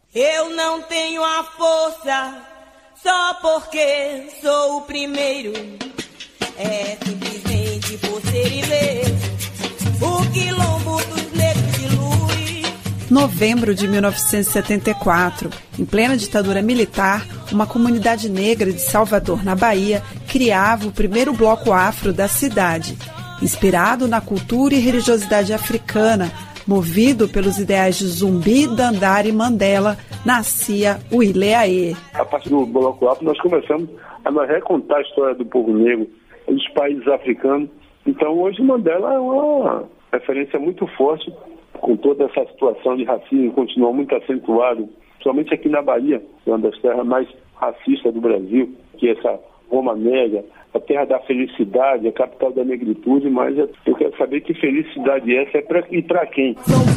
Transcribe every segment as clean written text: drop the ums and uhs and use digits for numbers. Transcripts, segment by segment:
Eu não tenho a força só porque sou o primeiro. É simplesmente por ser ileso, o quilombo dos negros de luz. Novembro de 1974, em plena ditadura militar, uma comunidade negra de Salvador, na Bahia, criava o primeiro bloco afro da cidade. Inspirado na cultura e religiosidade africana, movido pelos ideais de Zumbi, Dandara e Mandela, nascia o Ileaê. A partir do bloco afro, nós começamos a recontar a história do povo negro, dos países africanos. Então, hoje, Mandela é uma referência muito forte, com toda essa situação de racismo, continua muito acentuado, principalmente aqui na Bahia, que é uma das terras mais racistas do Brasil, que é essa Roma Negra, a terra da felicidade, a capital da negritude, mas eu quero saber que felicidade essa é e para quem?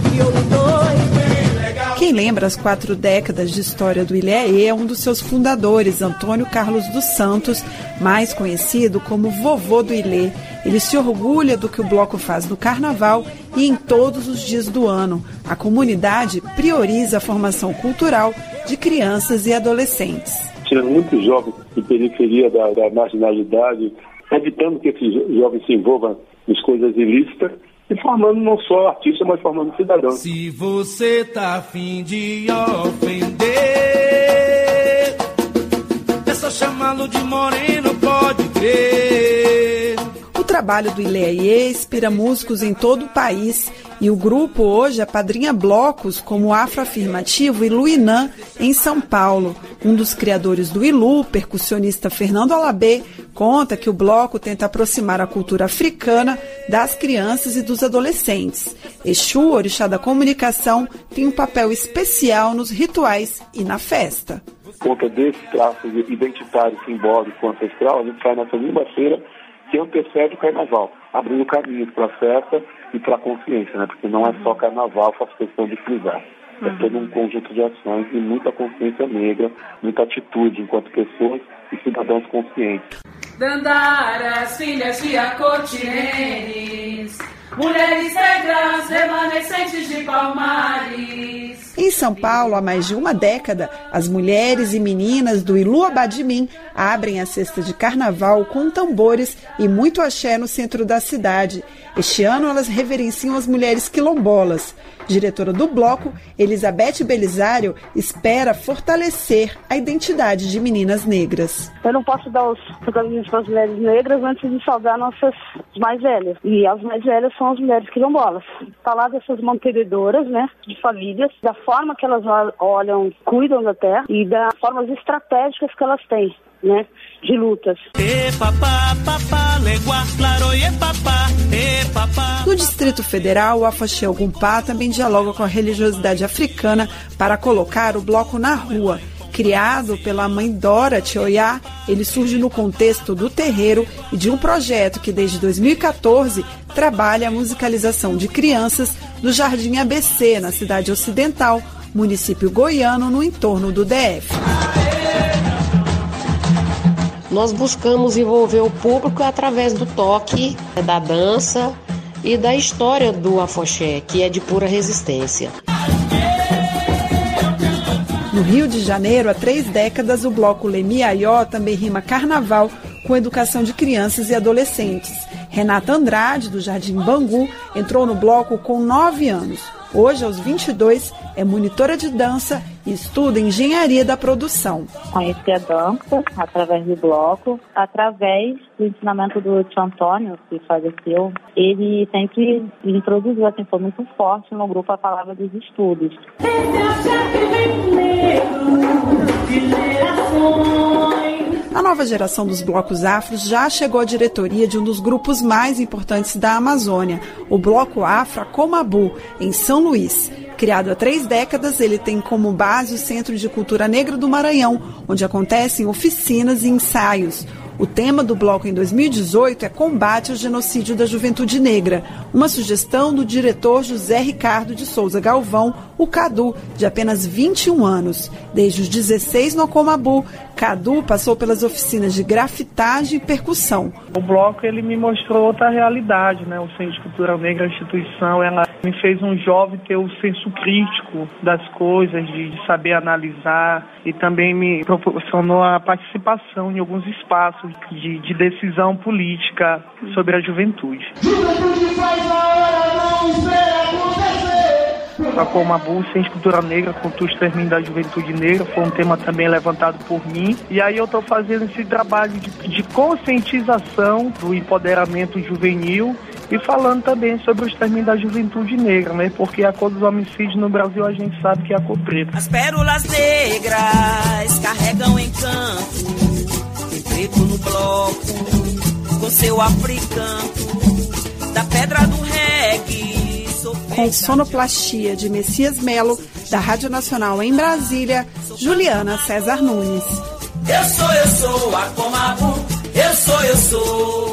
Quem lembra as 4 décadas de história do Ileaê é um dos seus fundadores, Antônio Carlos dos Santos, mais conhecido como Vovô do Ilê. Ele se orgulha do que o bloco faz no carnaval e em todos os dias do ano. A comunidade prioriza a formação cultural de crianças e adolescentes. Tirando muitos jovens de periferia da marginalidade, evitando que esses jovens se envolvam em coisas ilícitas e formando não só artistas, mas formando cidadãos. Se você tá a fim de ofender, é só chamá-lo de moreno, pode crer. O trabalho do Ileaê inspira músicos em todo o país e o grupo hoje apadrinha blocos como o Afroafirmativo e Luinã, em São Paulo. Um dos criadores do Ilu, o percussionista Fernando Alabê, conta que o bloco tenta aproximar a cultura africana das crianças e dos adolescentes. Exu, orixá da comunicação, tem um papel especial nos rituais e na festa. Por conta desse traço identitário, simbólico, ancestral, a gente sai na segunda-feira, que antecede o carnaval, abrindo caminhos para a festa e para a consciência, né? Porque não é só carnaval, faço questão de frisar. É todo um conjunto de ações e muita consciência negra, muita atitude enquanto pessoas e cidadãos conscientes. Dandaras, filhas de Acotirenes, mulheres negras remanescentes de Palmares. Em São Paulo, há mais de uma década, as mulheres e meninas do Ilu Abadimin abrem a cesta de carnaval com tambores e muito axé no centro da cidade. Este ano, elas reverenciam as mulheres quilombolas. Diretora do bloco, Elizabeth Belisário, espera fortalecer a identidade de meninas negras. Eu não posso dar os protagonistas para as mulheres negras antes de saudar nossas mais velhas. E as mais velhas são as mulheres quilombolas. Falar dessas mantenedoras, né, de famílias, da forma que elas olham, cuidam da terra e das formas estratégicas que elas têm, né, de lutas. No Distrito Federal, o Afoxé Ogunpá também dialoga com a religiosidade africana para colocar o bloco na rua. Criado pela mãe Dora Tioiá, ele surge no contexto do terreiro e de um projeto que desde 2014 trabalha a musicalização de crianças do Jardim ABC, na cidade ocidental, município goiano no entorno do DF. Nós buscamos envolver o público através do toque, da dança e da história do afoxé, que é de pura resistência. No Rio de Janeiro, há 3 décadas, o bloco Lemiaió também rima carnaval com educação de crianças e adolescentes. Renata Andrade, do Jardim Bangu, entrou no bloco com 9 anos. Hoje, aos 22, é monitora de dança e estuda engenharia da produção. Conheci a dança através do bloco, através do ensinamento do tio Antônio, que faleceu. Ele sempre introduziu, assim, foi muito forte no grupo a palavra dos estudos. A nova geração dos blocos afros já chegou à diretoria de um dos grupos mais importantes da Amazônia, o Bloco Afro Comabu, em São Luís. Criado há 3 décadas, ele tem como base o Centro de Cultura Negra do Maranhão, onde acontecem oficinas e ensaios. O tema do bloco em 2018 é combate ao genocídio da juventude negra, uma sugestão do diretor José Ricardo de Souza Galvão, o o Cadu, de apenas 21 anos. Desde os 16 no Acomabu, Cadu passou pelas oficinas de grafitagem e percussão. O bloco ele me mostrou outra realidade, né? O Centro de Cultura Negra, a instituição, ela me fez um jovem ter o senso crítico das coisas, de saber analisar, e também me proporcionou a participação em alguns espaços de decisão política sobre a juventude. A Acomabu, Centro de Cultura Negra, contra o extermínio da juventude negra, foi um tema também levantado por mim. E aí eu estou fazendo esse trabalho de conscientização do empoderamento juvenil e falando também sobre o extermínio da juventude negra, né? Porque a cor dos homicídios no Brasil a gente sabe que é a cor preta. As pérolas negras carregam encanto, tem preto no bloco, com seu africanto, da pedra do reggae. Com sonoplastia de Messias Melo, da Rádio Nacional em Brasília, Juliana César Nunes. Eu sou Acomabu, eu sou.